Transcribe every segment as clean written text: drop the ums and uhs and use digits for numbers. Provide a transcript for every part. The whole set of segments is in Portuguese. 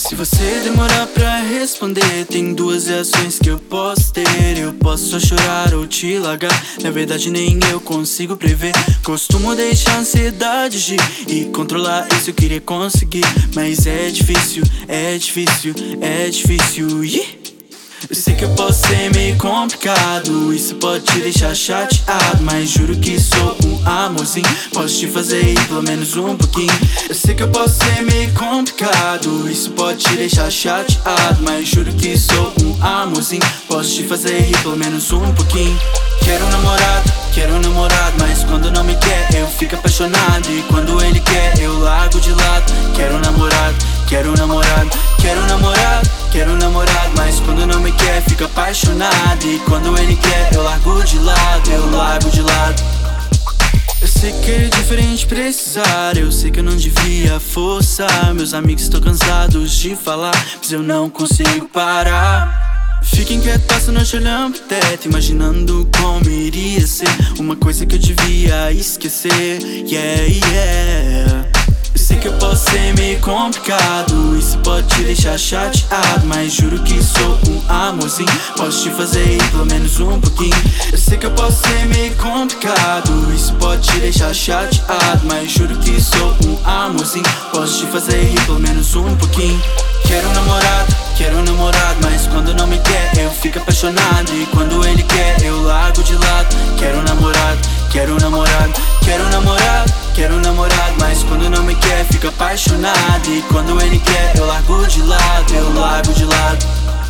Se você demorar pra responder, tem duas reações que eu posso ter. Eu posso só chorar ou te largar. Na verdade nem eu consigo prever. Costumo deixar a ansiedade agir e controlar isso eu queria conseguir. Mas é difícil, é difícil, é difícil. Eu sei que eu posso ser meio complicado, isso pode te deixar chateado, mas juro que sou um amorzinho, posso te fazer rir pelo menos um pouquinho. Eu sei que eu posso ser meio complicado, isso pode te deixar chateado, mas juro que sou um amorzinho, posso te fazer rir pelo menos um pouquinho. Quero um namorado, mas quando não me quer eu fico apaixonado. E quando ele quer eu largo de lado. Quero um namorado, quero um namorado, quero um namorado, quero um namorado, mas quando não me quer fico apaixonado. E quando ele quer eu largo de lado, eu largo de lado. Eu sei que é diferente precisar, eu sei que eu não devia forçar. Meus amigos estão cansados de falar, mas eu não consigo parar. Fica inquieto, passo a noite olhando pro teto, imaginando como iria ser uma coisa que eu devia esquecer. Yeah, yeah. Eu sei que eu posso ser meio complicado, isso pode te deixar chateado, mas juro que sou um amorzinho, posso te fazer rir pelo menos um pouquinho. Eu sei que eu posso ser meio complicado, isso pode te deixar chateado, mas juro que sou um amorzinho, posso te fazer rir pelo menos um pouquinho. Quero um namorado, mas quando não me quer eu fico apaixonado. E quando ele quer eu largo de lado. Quero um namorado, quero um namorado, quero um namorado, quero um namorado, mas quando não me quer fico apaixonado. E quando ele quer eu largo de lado, eu largo de lado.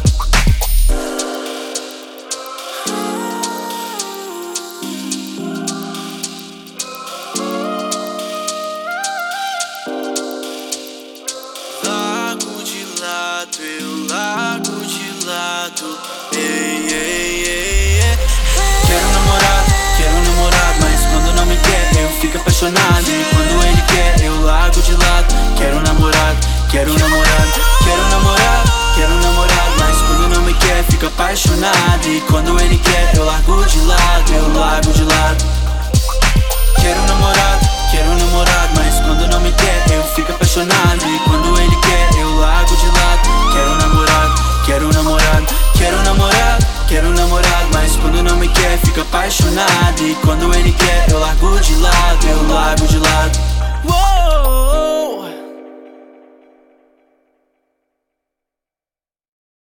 Eu largo de lado, ei, ei, ei, ei. Quero um namorado, mas quando não me quer eu fico apaixonado. E quando ele quer eu largo de lado. Quero um namorado, quero um namorado, quero um namorado, quero um namorado, mas quando não me quer fico apaixonado. E quando ele quer eu largo de lado, eu largo de lado. Quero um namorado, mas quando não me quer eu fico apaixonado. E quando ele quer eu largo de lado. Quero um namorado, quero um namorado, quero um namorado, quero um namorado, mas quando não me quer fico apaixonado. E quando ele quer eu largo de lado, eu largo de lado.